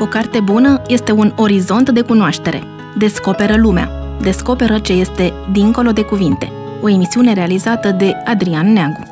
O carte bună este un orizont de cunoaștere. Descoperă lumea. Descoperă ce este dincolo de cuvinte. O emisiune realizată de Adrian Neagu.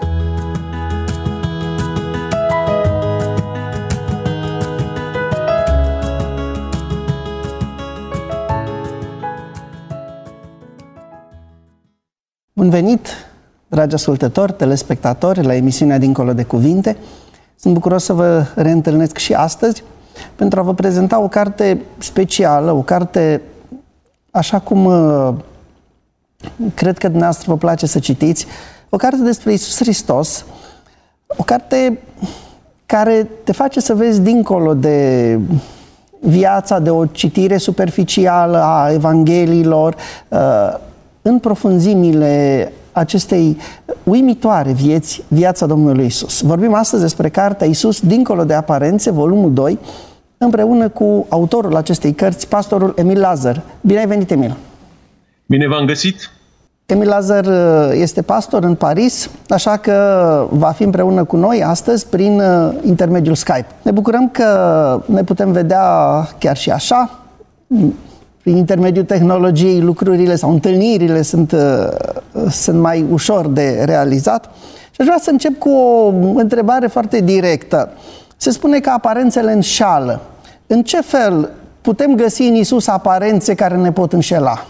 Bun venit, dragi ascultători, telespectatori, la emisiunea Dincolo de Cuvinte. Sunt bucuros să vă reîntâlnesc și astăzi pentru a vă prezenta o carte specială, o carte așa cum cred că dumneavoastră vă place să citiți, o carte despre Iisus Hristos, o carte care te face să vezi dincolo de viața, de o citire superficială a Evangheliilor, în profunzimile acestei uimitoare viața Domnului Iisus. Vorbim astăzi despre cartea Iisus dincolo de aparențe, volumul 2, împreună cu autorul acestei cărți, pastorul Emil Lazar. Bine ai venit, Emil! Bine v-am găsit! Emil Lazar este pastor în Paris, așa că va fi împreună cu noi astăzi prin intermediul Skype. Ne bucurăm că ne putem vedea chiar și așa. Prin intermediul tehnologiei, lucrurile sau întâlnirile sunt mai ușor de realizat. Și aș vrea să încep cu o întrebare foarte directă. Se spune că aparențele înșală. În ce fel putem găsi în Iisus aparențe care ne pot înșela?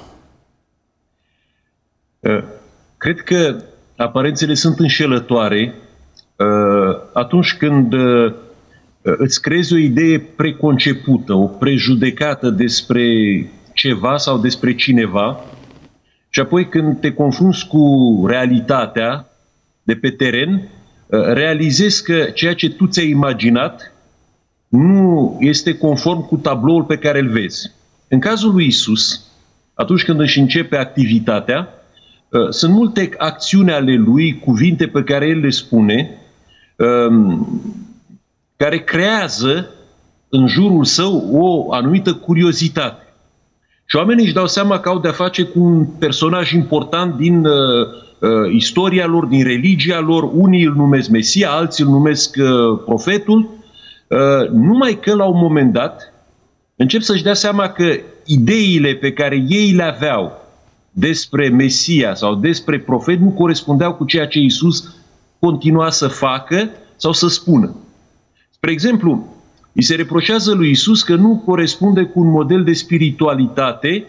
Cred că aparențele sunt înșelătoare atunci când îți creezi o idee preconcepută, o prejudecată despre ceva sau despre cineva și apoi când te confrunți cu realitatea de pe teren, realizezi că ceea ce tu ți-ai imaginat nu este conform cu tabloul pe care îl vezi. În cazul lui Iisus, atunci când își începe activitatea, sunt multe acțiuni ale lui, cuvinte pe care el le spune, care creează în jurul său o anumită curiozitate. Și oamenii își dau seama că au de-a face cu un personaj important din istoria lor, din religia lor. Unii îl numesc Mesia, alții îl numesc profetul. Numai că la un moment dat încep să-și dea seama că ideile pe care ei le aveau despre Mesia sau despre profet nu corespundeau cu ceea ce Iisus continua să facă sau să spună. Spre exemplu, îi se reproșează lui Iisus că nu corespunde cu un model de spiritualitate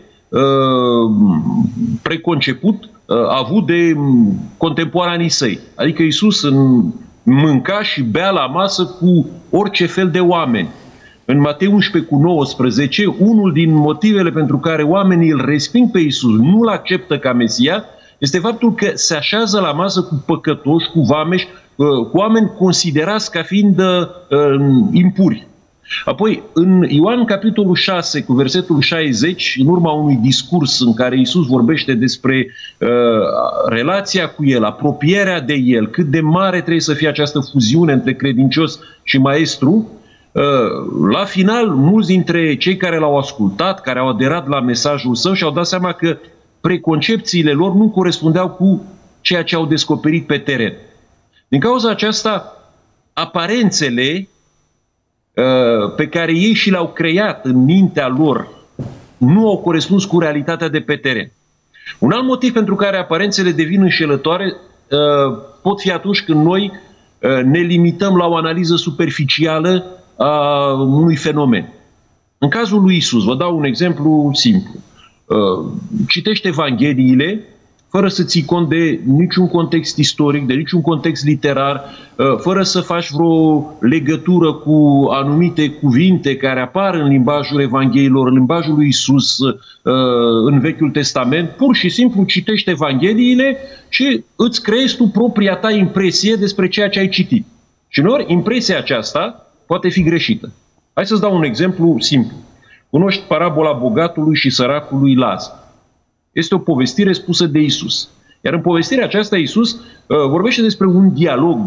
preconceput avut de contemporanii săi. Adică Iisus mânca și bea la masă cu orice fel de oameni. În Matei 11:19, unul din motivele pentru care oamenii îl resping pe Iisus, nu îl acceptă ca Mesia, este faptul că se așează la masă cu păcătoși, cu vameși, cu oameni considerați ca fiind impuri. Apoi, în Ioan capitolul 6, cu versetul 60, în urma unui discurs în care Iisus vorbește despre relația cu El, apropierea de El, cât de mare trebuie să fie această fuziune între credincios și maestru, la final, mulți dintre cei care l-au ascultat, care au aderat la mesajul său și-au dat seama că preconcepțiile lor nu corespundeau cu ceea ce au descoperit pe teren. Din cauza aceasta, aparențele pe care ei și le-au creat în mintea lor nu au corespuns cu realitatea de pe teren. Un alt motiv pentru care aparențele devin înșelătoare pot fi atunci când noi ne limităm la o analiză superficială a unui fenomen. În cazul lui Iisus, vă dau un exemplu simplu. Citește Evangheliile fără să ții cont de niciun context istoric, de niciun context literar, fără să faci vreo legătură cu anumite cuvinte care apar în limbajul Evangheliilor, în limbajul lui Iisus în Vechiul Testament. Pur și simplu citește Evangheliile și îți creezi tu propria ta impresie despre ceea ce ai citit. Și uneori impresia aceasta poate fi greșită. Hai să-ți dau un exemplu simplu. Cunoști parabola bogatului și săracului Lazar. Este o povestire spusă de Iisus. Iar în povestirea aceasta Iisus vorbește despre un dialog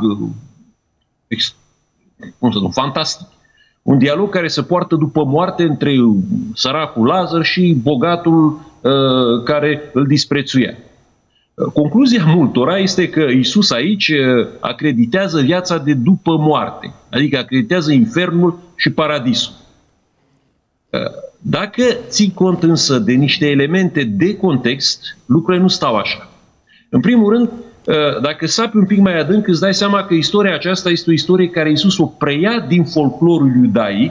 fantastic. Un dialog care se poartă după moarte între săracul Lazar și bogatul care îl disprețuia. Concluzia multora este că Iisus aici acreditează viața de după moarte, adică acreditează infernul și paradisul. Dacă ții cont însă de niște elemente de context, lucrurile nu stau așa. În primul rând, dacă sapi un pic mai adânc, îți dai seama că istoria aceasta este o istorie care Iisus o preia din folclorul iudaic.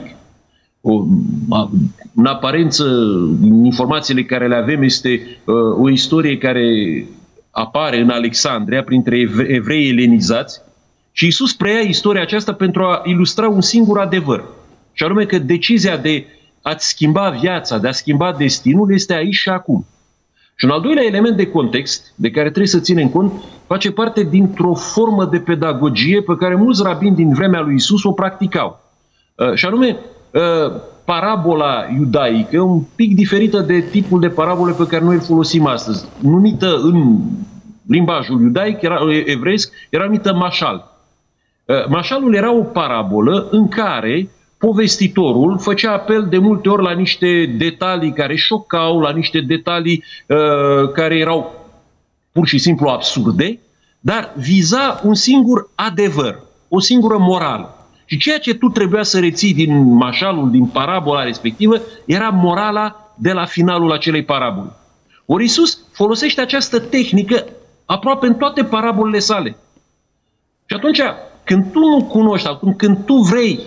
În aparență, din informațiile care le avem, este o istorie care apare în Alexandria printre evrei elenizați și Iisus preia istoria aceasta pentru a ilustra un singur adevăr, și anume că decizia de a-ți schimba viața, de a schimba destinul, este aici și acum. Și un al doilea element de context, de care trebuie să ținem cont, face parte dintr-o formă de pedagogie pe care mulți rabini din vremea lui Iisus o practicau. Și anume, parabola iudaică, un pic diferită de tipul de parabole pe care noi îl folosim astăzi, numită în limbajul iudaic, evreiesc, era numită mașal. Mașalul era o parabolă în care povestitorul făcea apel de multe ori la niște detalii care șocau, la niște detalii care erau pur și simplu absurde, dar viza un singur adevăr, o singură morală. Și ceea ce tu trebuia să reții din mașalul, din parabola respectivă, era morala de la finalul acelei parabole. Ori Iisus folosește această tehnică aproape în toate parabolele sale. Și atunci, când tu nu cunoști, când tu vrei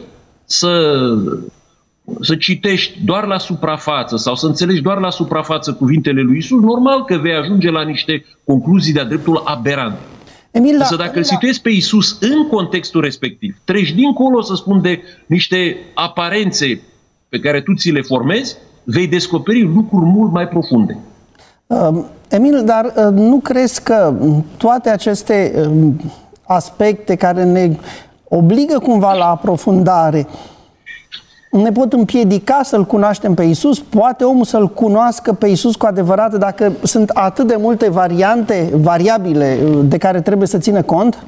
să citești doar la suprafață sau să înțelegi doar la suprafață cuvintele lui Iisus, normal că vei ajunge la niște concluzii de-a dreptul aberante. Însă dacă îl situezi pe Iisus în contextul respectiv, treci dincolo, să spun, de niște aparențe pe care tu ți le formezi, vei descoperi lucruri mult mai profunde. Emil, dar nu crezi că toate aceste aspecte care ne obligă cumva la aprofundare ne pot împiedica să-L cunoaștem pe Iisus? Poate omul să-L cunoască pe Iisus cu adevărat dacă sunt atât de multe variabile de care trebuie să țină cont?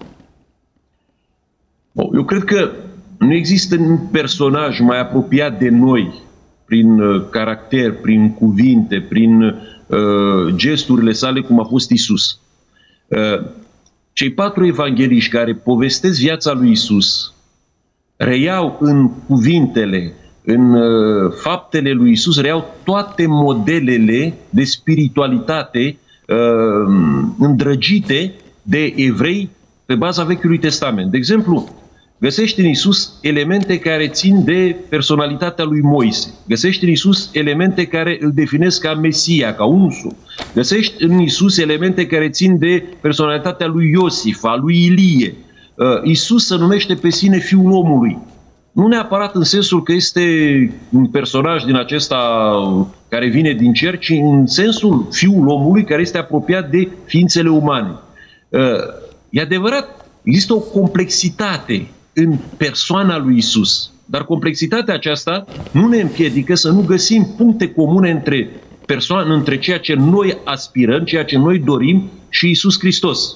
Eu cred că nu există un personaj mai apropiat de noi prin caracter, prin cuvinte, prin gesturile sale, cum a fost Iisus. Cei 4 evangheliști care povestesc viața lui Iisus reiau în cuvintele, în faptele lui Iisus, reiau toate modelele de spiritualitate îndrăgite de evrei pe baza Vechiului Testament. De exemplu, găsești în Iisus elemente care țin de personalitatea lui Moise. Găsești în Iisus elemente care îl definesc ca Mesia, ca unsul. Găsești în Iisus elemente care țin de personalitatea lui Iosif, a lui Ilie. Iisus se numește pe sine Fiul omului. Nu neapărat în sensul că este un personaj din acesta care vine din cer, ci în sensul Fiul omului care este apropiat de ființele umane. E adevărat, există o complexitate în persoana lui Iisus, dar complexitatea aceasta nu ne împiedică să nu găsim puncte comune între ceea ce noi aspirăm, ceea ce noi dorim și Iisus Hristos.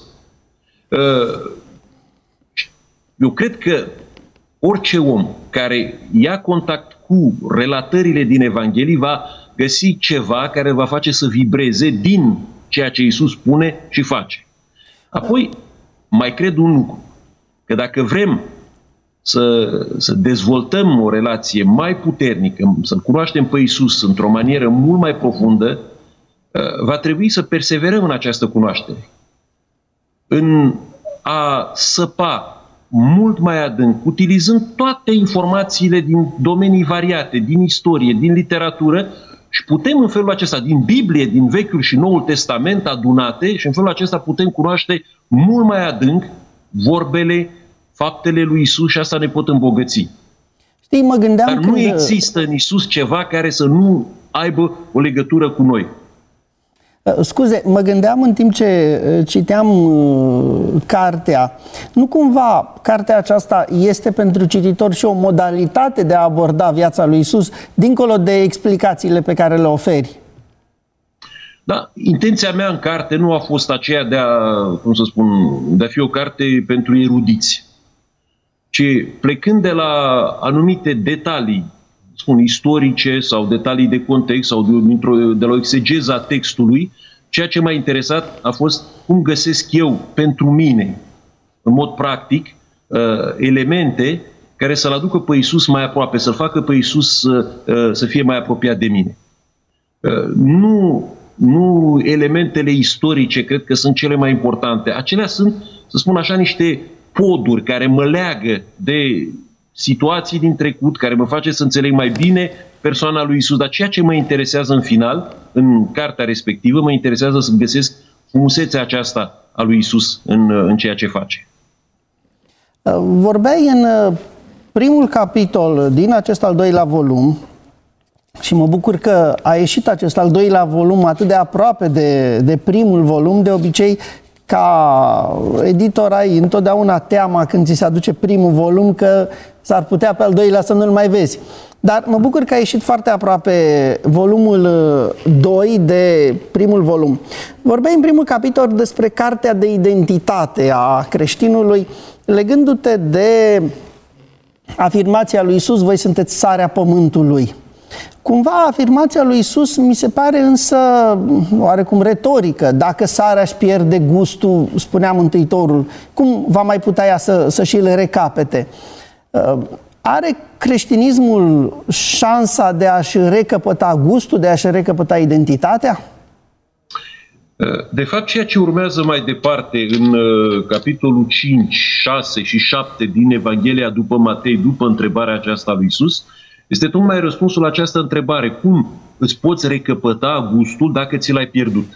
Eu cred că orice om care ia contact cu relatările din Evanghelii va găsi ceva care va face să vibreze din ceea ce Iisus spune și face. Apoi, mai cred un lucru, că dacă vrem să dezvoltăm o relație mai puternică, să-L cunoaștem pe Iisus într-o manieră mult mai profundă, va trebui să perseverăm în această cunoaștere. În a săpa mult mai adânc, utilizând toate informațiile din domenii variate, din istorie, din literatură, și putem în felul acesta, din Biblie, din Vechiul și Noul Testament adunate, și în felul acesta putem cunoaște mult mai adânc vorbele, faptele lui Iisus și asta ne pot îmbogăți. Știi, mă gândeam Dar nu există în Iisus ceva care să nu aibă o legătură cu noi. Scuze, mă gândeam în timp ce citeam cartea, nu cumva cartea aceasta este pentru cititor și o modalitate de a aborda viața lui Iisus, dincolo de explicațiile pe care le oferi? Da, intenția mea în carte nu a fost aceea de a fi o carte pentru erudiți, ci plecând de la anumite detalii, istorice sau detalii de context sau de la o exegeză a textului, ceea ce m-a interesat a fost cum găsesc eu pentru mine, în mod practic, elemente care să-L aducă pe Iisus mai aproape, să-L facă pe Iisus să fie mai apropiat de mine. Nu elementele istorice cred că sunt cele mai importante. Acelea sunt, să spun așa, niște poduri care mă leagă de situații din trecut, care mă face să înțeleg mai bine persoana lui Iisus. Dar ceea ce mă interesează în final, în cartea respectivă, mă interesează să găsesc frumusețea aceasta a lui Iisus în ceea ce face. Vorbeai în primul capitol din acest al doilea volum, și mă bucur că a ieșit acest al doilea volum atât de aproape de primul volum. De obicei, ca editor ai întotdeauna teama când ți se aduce primul volum că s-ar putea pe al doilea să nu-l mai vezi. Dar mă bucur că a ieșit foarte aproape volumul 2 de primul volum. Vorbeai în primul capitol despre cartea de identitate a creștinului, legându-te de afirmația lui Iisus: voi sunteți sarea pământului. Cumva afirmația lui Iisus mi se pare însă oarecum retorică. Dacă sarea își pierde gustul, spunea Mântuitorul, cum va mai putea ea să și-l recapete? Are creștinismul șansa de a-și recăpăta gustul, de a-și recăpăta identitatea? De fapt, ceea ce urmează mai departe în capitolul 5, 6 și 7 din Evanghelia după Matei, după întrebarea aceasta lui Iisus, este tocmai răspunsul la această întrebare: cum îți poți recăpăta gustul dacă ți l-ai pierdut?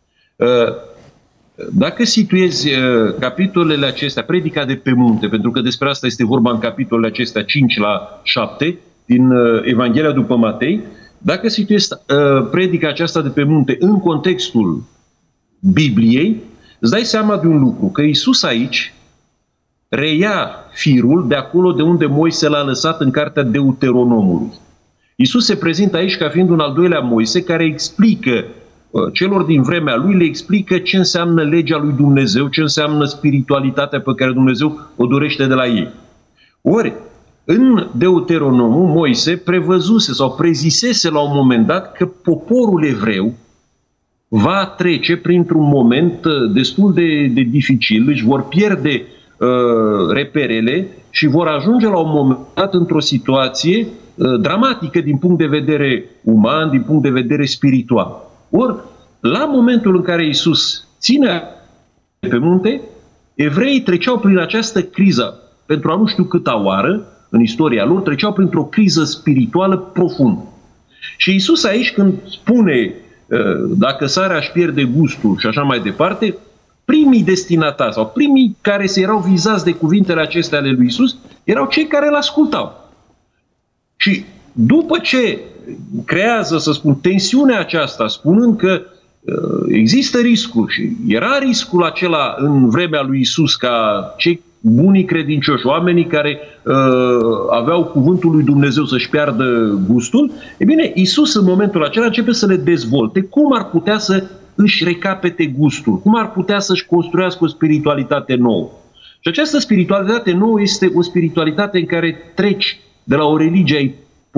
Dacă situezi capitolele acestea, predica de pe munte, pentru că despre asta este vorba în capitolele acestea 5 la 7 din Evanghelia după Matei, dacă situezi predica aceasta de pe munte în contextul Bibliei, îți dai seama de un lucru, că Iisus aici reia firul de acolo de unde Moise l-a lăsat în cartea Deuteronomului. Iisus se prezintă aici ca fiind un al doilea Moise care explică celor din vremea lui, le explică ce înseamnă legea lui Dumnezeu, ce înseamnă spiritualitatea pe care Dumnezeu o dorește de la ei. Ori, în Deuteronomul, Moise prevăzuse sau prezisese la un moment dat că poporul evreu va trece printr-un moment destul de dificil, își vor pierde reperele și vor ajunge la un moment dat într-o situație dramatică din punct de vedere uman, din punct de vedere spiritual. Ori, la momentul în care Iisus ține pe munte, evreii treceau prin această criză, pentru a nu știu câta oară, în istoria lor, treceau printr-o criză spirituală profundă. Și Iisus aici, când spune dacă sarea își pierde gustul și așa mai departe, primii destinatari sau primii care se erau vizați de cuvintele acestea ale lui Iisus erau cei care îl ascultau. Și după ce creează, să spun, tensiunea aceasta, spunând că există riscul și era riscul acela în vremea lui Iisus ca cei bunii credincioși, oamenii care aveau cuvântul lui Dumnezeu să-și piardă gustul, e bine, Iisus în momentul acela începe să le dezvolte cum ar putea să își recapete gustul, cum ar putea să-și construiască o spiritualitate nouă. Și această spiritualitate nouă este o spiritualitate în care treci de la o religie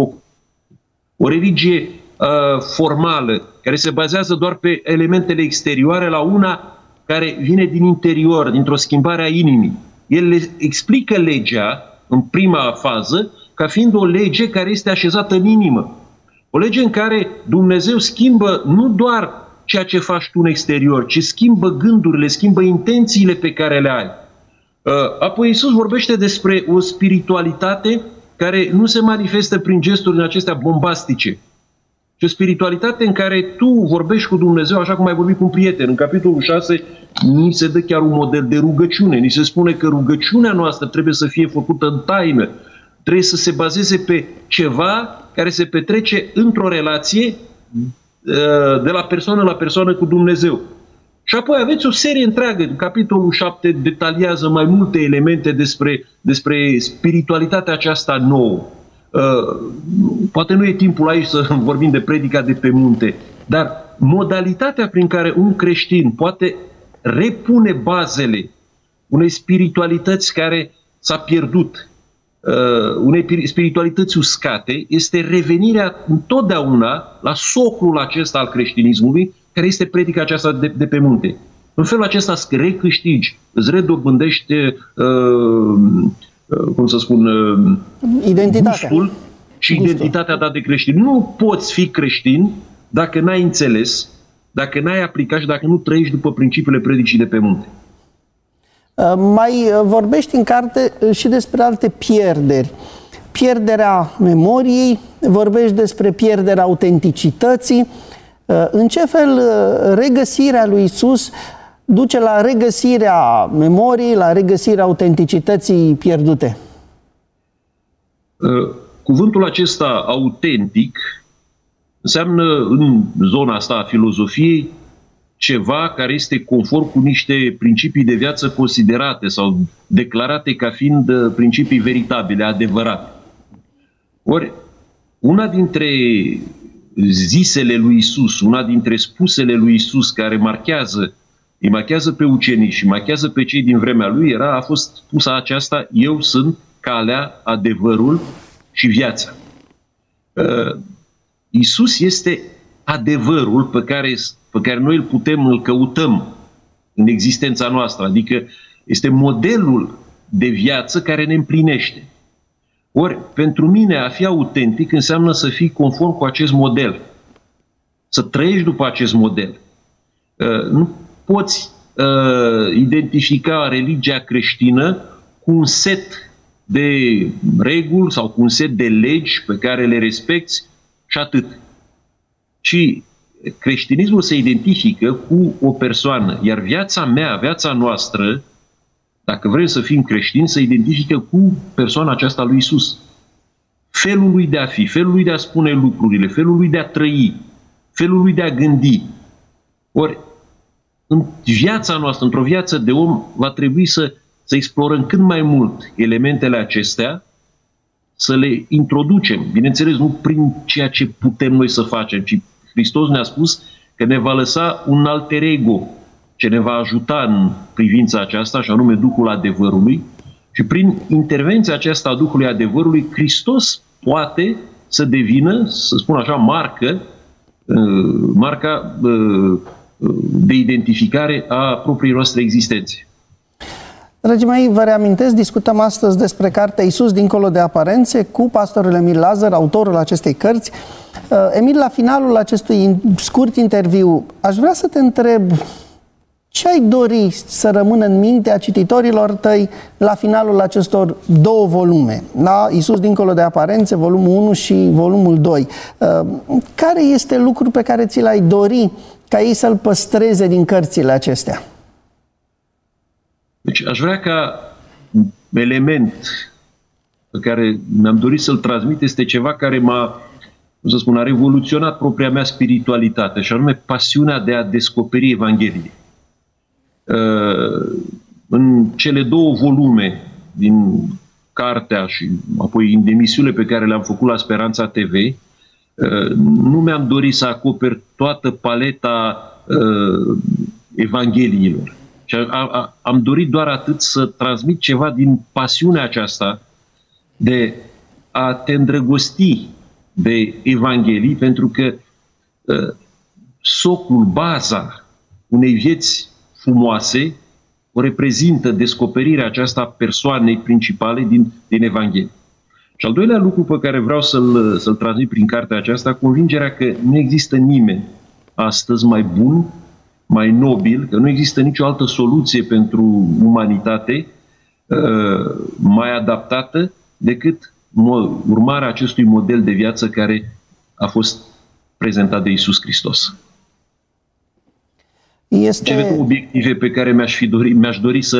o religie formală, care se bazează doar pe elementele exterioare, la una care vine din interior, dintr-o schimbare a inimii. El le explică legea, în prima fază, ca fiind o lege care este așezată în inimă. O lege în care Dumnezeu schimbă nu doar ceea ce faci tu în exterior, ci schimbă gândurile, schimbă intențiile pe care le ai. Apoi Iisus vorbește despre o spiritualitate care nu se manifestă prin gesturi acestea bombastice, ci o spiritualitate în care tu vorbești cu Dumnezeu așa cum ai vorbit cu un prieten. În capitolul 6 ni se dă chiar un model de rugăciune. Ni se spune că rugăciunea noastră trebuie să fie făcută în taină. Trebuie să se bazeze pe ceva care se petrece într-o relație de la persoană la persoană cu Dumnezeu. Și apoi aveți o serie întreagă. În capitolul 7 detaliază mai multe elemente despre spiritualitatea aceasta nouă. Poate nu e timpul aici să vorbim de predica de pe munte, dar modalitatea prin care un creștin poate repune bazele unei spiritualități care s-a pierdut, unei spiritualități uscate, este revenirea întotdeauna la soclul acesta al creștinismului, care este predica aceasta de pe munte. În felul acesta îți recâștigi, îți redobândești cum să spun, identitatea. Gustul și identitatea ta de creștin. Nu poți fi creștin dacă n-ai înțeles, dacă n-ai aplicat și dacă nu trăiești după principiile predicii de pe munte. Mai vorbești în carte și despre alte pierderi. Pierderea memoriei, vorbești despre pierderea autenticității. În ce fel regăsirea lui Iisus duce la regăsirea memoriei, la regăsirea autenticității pierdute? Cuvântul acesta autentic înseamnă în zona asta a filozofiei ceva care este conform cu niște principii de viață considerate sau declarate ca fiind principii veritabile, adevărate. Ori, una dintre zisele lui Iisus, una dintre spusele lui Iisus care îi marchează pe ucenici și marchează pe cei din vremea lui, a fost spusă aceasta: eu sunt calea, adevărul și viața. Iisus este adevărul pe care noi îl căutăm în existența noastră, adică este modelul de viață care ne împlinește. Ori, pentru mine, a fi autentic înseamnă să fii conform cu acest model, să trăiești după acest model. Nu poți identifica religia creștină cu un set de reguli sau cu un set de legi pe care le respecti și atât. Ci creștinismul se identifică cu o persoană, iar viața mea, viața noastră, dacă vrem să fim creștini, se identifică cu persoana aceasta lui Iisus. Felul lui de a fi, felul lui de a spune lucrurile, felul lui de a trăi, felul lui de a gândi. Ori, în viața noastră, într-o viață de om, va trebui să explorăm cât mai mult elementele acestea, să le introducem, bineînțeles, nu prin ceea ce putem noi să facem, ci Hristos ne-a spus că ne va lăsa un alter ego ce ne va ajuta în privința aceasta, și anume Duhul adevărului, și prin intervenția aceasta a Duhului adevărului, Hristos poate să devină, să spun așa, marca de identificare a propriei noastre existențe. Dragii mei, vă reamintesc, discutăm astăzi despre cartea Iisus dincolo de aparențe cu pastorul Emil Lazar, autorul acestei cărți. Emil, la finalul acestui scurt interviu, aș vrea să te întreb ce ai dori să rămână în mintea cititorilor tăi la finalul acestor două volume, da? Iisus dincolo de aparențe, volumul 1 și volumul 2. Care este lucrul pe care ți l-ai dori ca ei să-l păstreze din cărțile acestea? Deci aș vrea ca element pe care mi-am dorit să-l transmit este ceva care a revoluționat propria mea spiritualitate, și anume pasiunea de a descoperi Evanghelie. În cele două volume din cartea și apoi în emisiunile pe care le-am făcut la Speranța TV, nu mi-am dorit să acoper toată paleta Evangheliilor. Și am dorit doar atât, să transmit ceva din pasiunea aceasta de a te îndrăgosti de Evanghelii, pentru că socul, baza unei vieți frumoase o reprezintă descoperirea aceasta a persoanei principale din Evanghelie. Și al doilea lucru pe care vreau să-l transmit prin cartea aceasta, convingerea că nu există nimeni astăzi mai bun, mai nobil, că nu există nicio altă soluție pentru umanitate mai adaptată decât urmarea acestui model de viață care a fost prezentat de Iisus Hristos. Cele două obiective pe care mi-aș dori să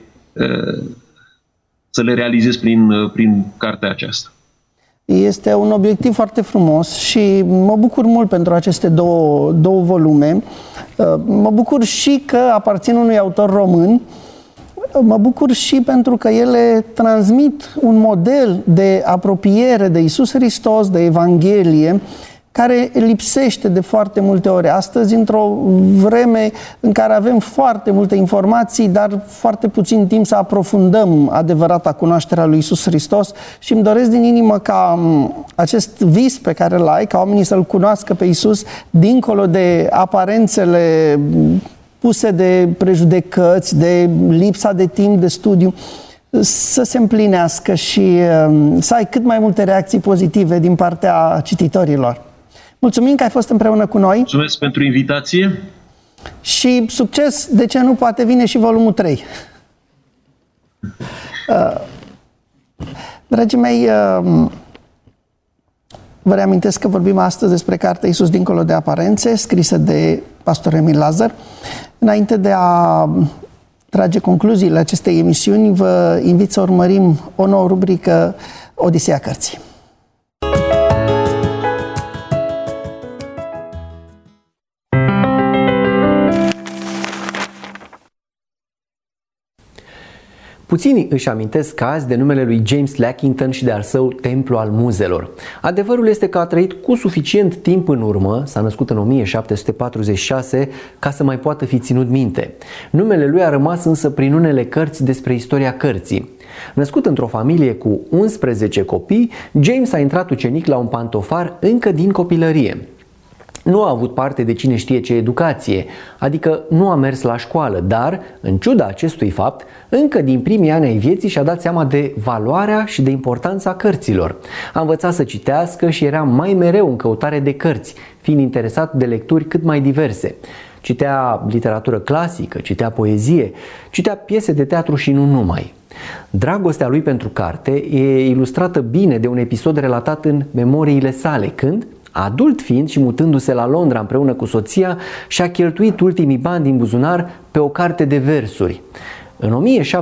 le realizez prin cartea aceasta. Este un obiectiv foarte frumos și mă bucur mult pentru aceste două volume. Mă bucur și că aparțin unui autor român. Mă bucur și pentru că ele transmit un model de apropiere de Iisus Hristos, de Evanghelie, care lipsește de foarte multe ori astăzi, într-o vreme în care avem foarte multe informații, dar foarte puțin timp să aprofundăm adevărata cunoașterea lui Iisus Hristos, și îmi doresc din inimă ca acest vis pe care îl ai, ca oamenii să-L cunoască pe Iisus dincolo de aparențele puse de prejudecăți, de lipsa de timp de studiu, să se împlinească și să ai cât mai multe reacții pozitive din partea cititorilor. Mulțumim că ai fost împreună cu noi. Mulțumesc pentru invitație. Și succes, de ce nu, poate vine și volumul 3. Dragii mei, vă reamintesc că vorbim astăzi despre cartea Iisus dincolo de aparențe, scrisă de pastor Emil Lazar. Înainte de a trage concluziile acestei emisiuni, vă invit să urmărim o nouă rubrică, Odiseea Cărții. Puțini își amintesc azi de numele lui James Lackington și de al său Templu al Muzelor. Adevărul este că a trăit cu suficient timp în urmă, s-a născut în 1746, ca să mai poată fi ținut minte. Numele lui a rămas însă prin unele cărți despre istoria cărții. Născut într-o familie cu 11 copii, James a intrat ucenic la un pantofar încă din copilărie. Nu a avut parte de cine știe ce educație, adică nu a mers la școală, dar, în ciuda acestui fapt, încă din primii ani ai vieții și-a dat seama de valoarea și de importanța cărților. A învățat să citească și era mai mereu în căutare de cărți, fiind interesat de lecturi cât mai diverse. Citea literatură clasică, citea poezie, citea piese de teatru și nu numai. Dragostea lui pentru carte e ilustrată bine de un episod relatat în memoriile sale, când, adult fiind și mutându-se la Londra împreună cu soția, și-a cheltuit ultimii bani din buzunar pe o carte de versuri. În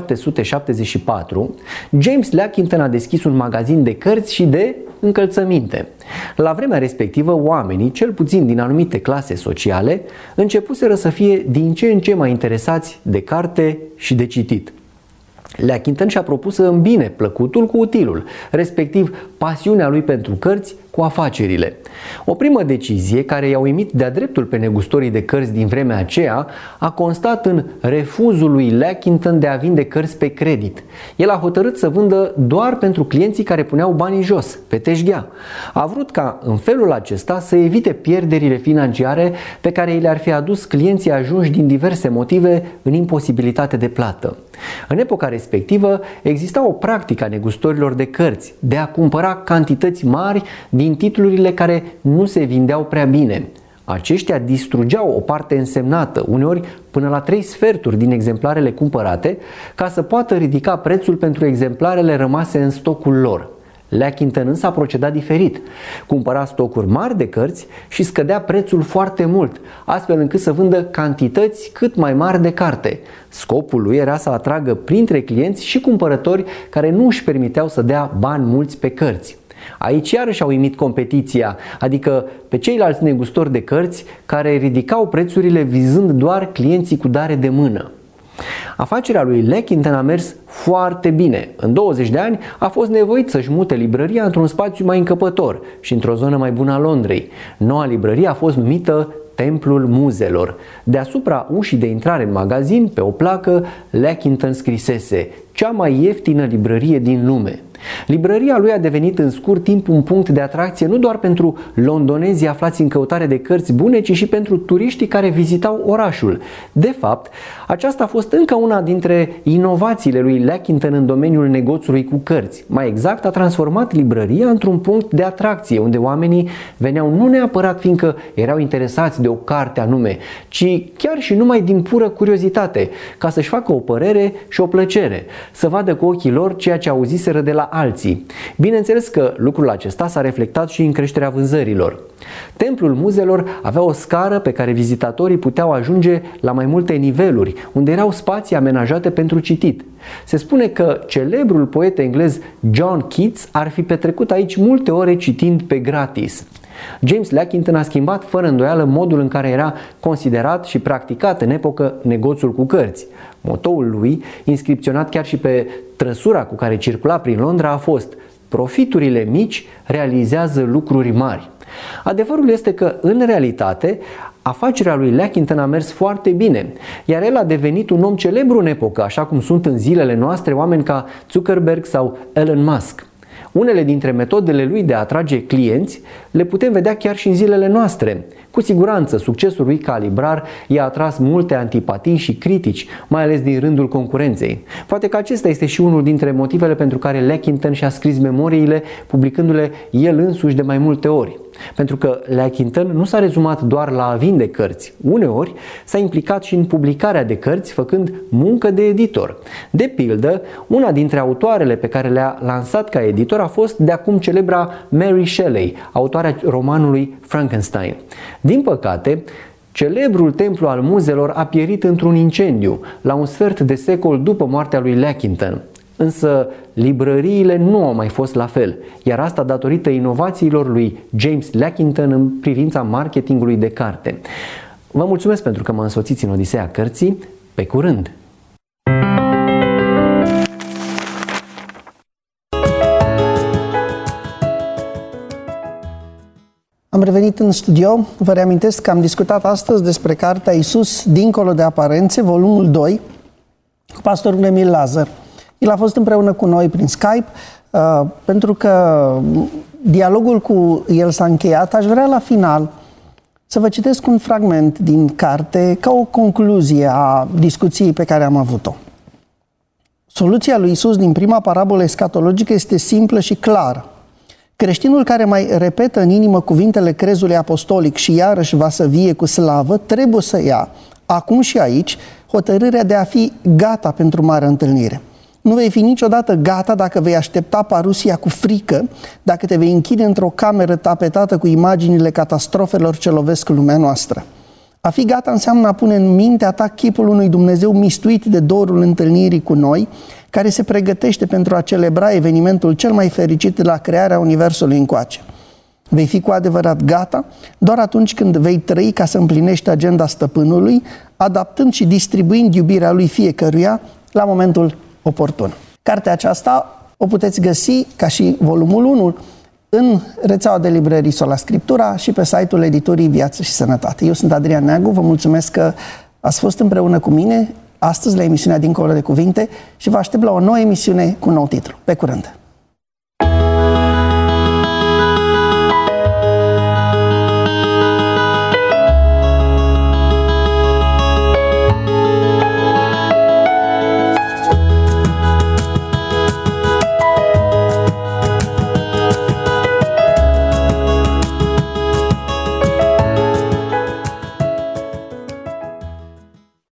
1774, James Lackington a deschis un magazin de cărți și de încălțăminte. La vremea respectivă, oamenii, cel puțin din anumite clase sociale, începuseră să fie din ce în ce mai interesați de carte și de citit. Lackington și-a propus să îmbine plăcutul cu utilul, respectiv pasiunea lui pentru cărți cu afacerile. O primă decizie care i-a uimit de-a dreptul pe negustorii de cărți din vremea aceea a constat în refuzul lui Lackington de a vinde cărți pe credit. El a hotărât să vândă doar pentru clienții care puneau banii jos, pe teșghea. A vrut ca în felul acesta să evite pierderile financiare pe care i le-ar fi adus clienții ajunși din diverse motive în imposibilitate de plată. În epoca respectivă exista o practică a negustorilor de cărți de a cumpăra cantități mari din titlurile care nu se vindeau prea bine. Aceștia distrugeau o parte însemnată, uneori până la 3/4 din exemplarele cumpărate, ca să poată ridica prețul pentru exemplarele rămase în stocul lor. Lackington însă a procedat diferit. Cumpăra stocuri mari de cărți și scădea prețul foarte mult, astfel încât să vândă cantități cât mai mari de carte. Scopul lui era să atragă printre clienți și cumpărători care nu își permiteau să dea bani mulți pe cărți. Aici iarăși a uimit competiția, adică pe ceilalți negustori de cărți care ridicau prețurile vizând doar clienții cu dare de mână. Afacerea lui Lackington a mers foarte bine. În 20 de ani a fost nevoit să-și mute librăria într-un spațiu mai încăpător și într-o zonă mai bună a Londrei. Noua librărie a fost numită Templul Muzelor. Deasupra ușii de intrare în magazin, pe o placă, Lackington scrisese: cea mai ieftină librărie din lume. Librăria lui a devenit în scurt timp un punct de atracție nu doar pentru londonezii aflați în căutare de cărți bune, ci și pentru turiștii care vizitau orașul. De fapt, aceasta a fost încă una dintre inovațiile lui Lackington în domeniul negoțului cu cărți. Mai exact, a transformat librăria într-un punct de atracție, unde oamenii veneau nu neapărat fiindcă erau interesați de o carte anume, ci chiar și numai din pură curiozitate, ca să-și facă o părere și o plăcere, să vadă cu ochii lor ceea ce auziseră de la alții. Bineînțeles că lucrul acesta s-a reflectat și în creșterea vânzărilor. Templul Muzelor avea o scară pe care vizitatorii puteau ajunge la mai multe niveluri, unde erau spații amenajate pentru citit. Se spune că celebrul poet englez John Keats ar fi petrecut aici multe ore citind pe gratis. James Lackington a schimbat fără îndoială modul în care era considerat și practicat în epocă negoțul cu cărți. Motoul lui, inscripționat chiar și pe trăsura cu care circula prin Londra, a fost: profiturile mici realizează lucruri mari. Adevărul este că, în realitate, afacerea lui Lackington a mers foarte bine, iar el a devenit un om celebru în epocă, așa cum sunt în zilele noastre oameni ca Zuckerberg sau Elon Musk. Unele dintre metodele lui de a atrage clienți le putem vedea chiar și în zilele noastre. Cu siguranță, succesul lui Calibrar i-a atras multe antipatii și critici, mai ales din rândul concurenței. Poate că acesta este și unul dintre motivele pentru care Leckington și-a scris memoriile, publicându-le el însuși de mai multe ori. Pentru că Leckington nu s-a rezumat doar la a vinde cărți. Uneori s-a implicat și în publicarea de cărți, făcând muncă de editor. De pildă, una dintre autoarele pe care le-a lansat ca editor a fost de acum celebra Mary Shelley, autoarea romanului Frankenstein. Din păcate, celebrul templu al muzelor a pierit într-un incendiu, la un sfert de secol după moartea lui Leckington. Însă librăriile nu au mai fost la fel, iar asta datorită inovațiilor lui James Leckington în privința marketingului de carte. Vă mulțumesc pentru că mă însoțiți în Odiseea Cărții. Pe curând! Am revenit în studio. Vă reamintesc că am discutat astăzi despre cartea Iisus dincolo de aparențe, volumul 2, cu pastorul Emil Lazar. El a fost împreună cu noi prin Skype, pentru că dialogul cu el s-a încheiat. Aș vrea la final să vă citesc un fragment din carte ca o concluzie a discuției pe care am avut-o. Soluția lui Iisus din prima parabolă escatologică este simplă și clară. Creștinul care mai repetă în inimă cuvintele crezului apostolic și iarăși va să vie cu slavă, trebuie să ia, acum și aici, hotărârea de a fi gata pentru marea întâlnire. Nu vei fi niciodată gata dacă vei aștepta parusia cu frică, dacă te vei închide într-o cameră tapetată cu imaginile catastrofelor ce lovesc lumea noastră. A fi gata înseamnă a pune în mintea ta chipul unui Dumnezeu mistuit de dorul întâlnirii cu noi, care se pregătește pentru a celebra evenimentul cel mai fericit de la crearea Universului încoace. Vei fi cu adevărat gata doar atunci când vei trăi ca să împlinești agenda stăpânului, adaptând și distribuind iubirea lui fiecăruia la momentul oportun. Cartea aceasta o puteți găsi, ca și volumul 1, în rețeaua de librării Sola Scriptura și pe site-ul editurii Viață și Sănătate. Eu sunt Adrian Neagu, vă mulțumesc că ați fost împreună cu mine astăzi la emisiunea Dincolo de Cuvinte și vă aștept la o nouă emisiune cu un nou titlu. Pe curând!